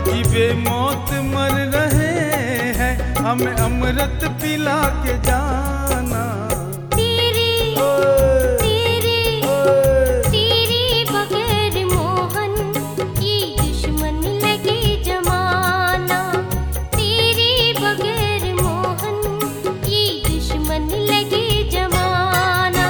अजीबे मौत मर रहे हैं, हमें अमृत पिला के जाना। तेरे बगैर मोहन ये दुश्मन लगे जमाना। तेरे बगैर मोहन ये दुश्मन लगे जमाना।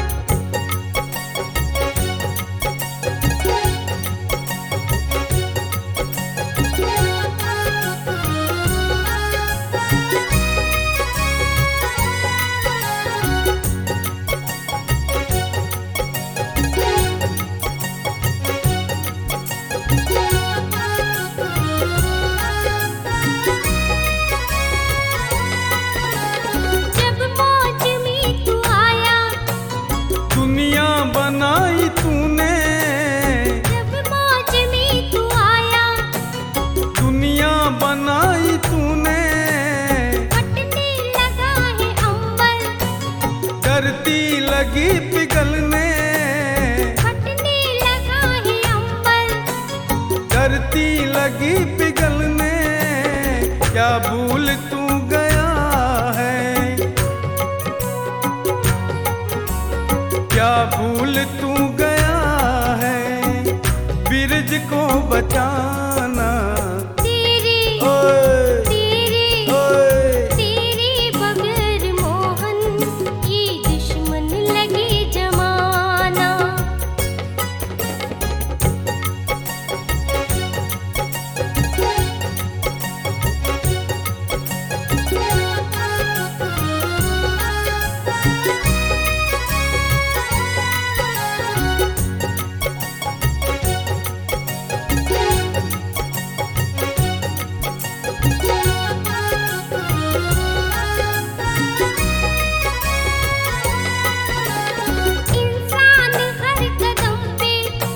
दुनिया बनाई तूने, जब मौज में तू आया, दुनिया बनाई तूने। फटने लगा है अंबर, धरती लगी पिघलने, फटने लगा है अंबर। धरती लगी पिघलने। क्या भूल तू गया है, क्या भूल तू गया है, बिरज को बचाना। तेरे ओए ओए तेरे बगैर मोहन ये दुश्मन लगे जमाना। इंसान हर कदम पे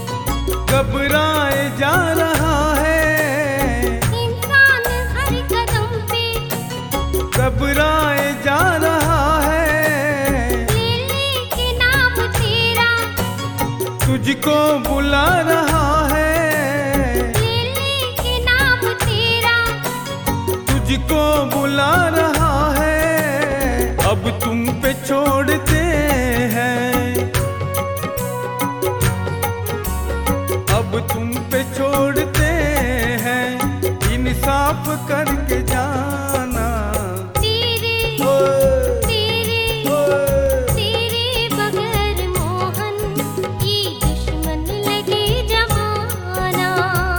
घबराए जा रहा है, इंसान हर कदम पे घबराए जा रहा है। ले के नाम तेरा, तुझको बुला रहा है, ले के नाम तेरा। तुझको बुला रहा है। अब तुम पे छोड़ते हैं, अब तुम पे छोड़ते हैं, इंसाफ करके जाना। तेरे ओए तेरे बगैर मोहन ये दुश्मन लगे जमाना।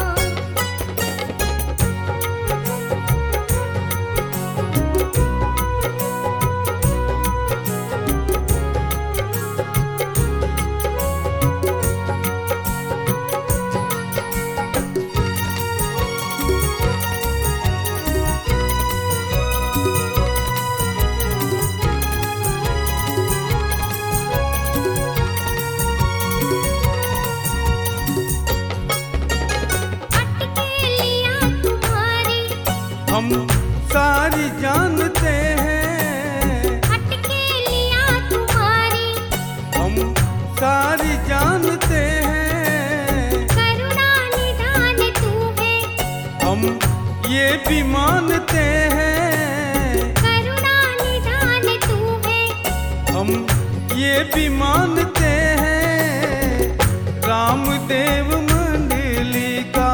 अटकेलियां तुम्हारी, हम सारी जानते हैं, अटकेलियां तुम्हारी। हम सारी जानते हैं। करुणा निधान तू है, हम ये भी मानते हैं, करुणा निधान तू है। हम ये भी मानते हैं। रामदेव मंडली का,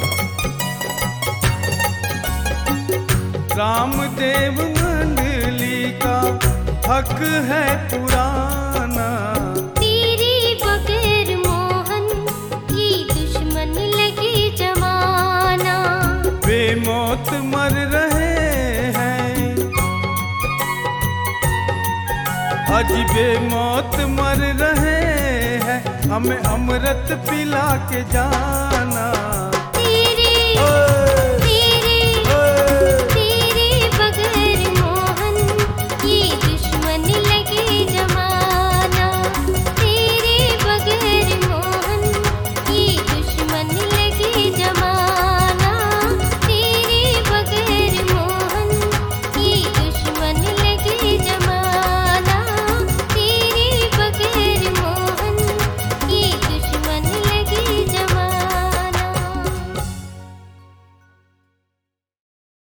रामदेव मंडली का हक है पुराना। तेरे बगैर मोहन ये दुश्मन लगे जमाना। बेमौत मर रहे हैं, अजीबे मौत मर रहे हैं, हमें अमृत पिला के जाना।